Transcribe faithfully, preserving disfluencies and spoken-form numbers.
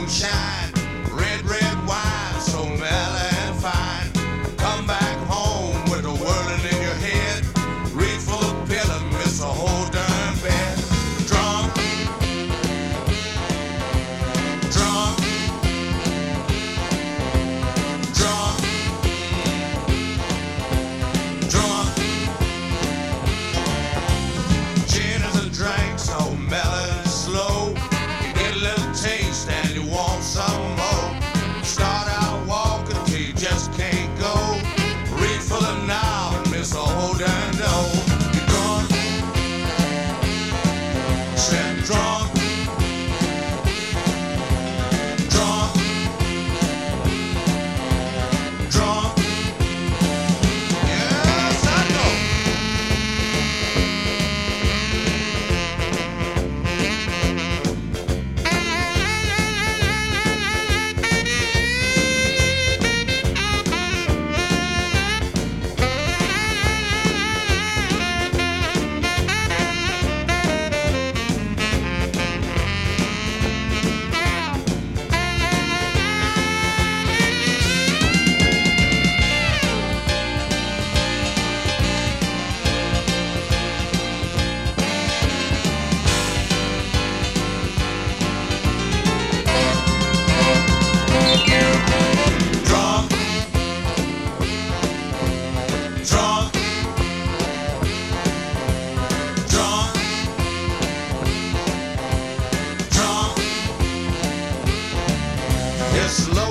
moonshine, red, red wine, so mellow and fine. Come back home with a whirling in your head, reach for the pillow, miss a whole darn bed. Drunk, drunk, drunk, drunk. Gin is a drink so mellow and slow, you get a little taste and you want some more. Start out walking till you just can't go, reach for the knob and miss a whole darn door. You're drunk, said drunk, drunk, drunk. Yes, I know. Drunk, drunk, drunk, drunk. It's love.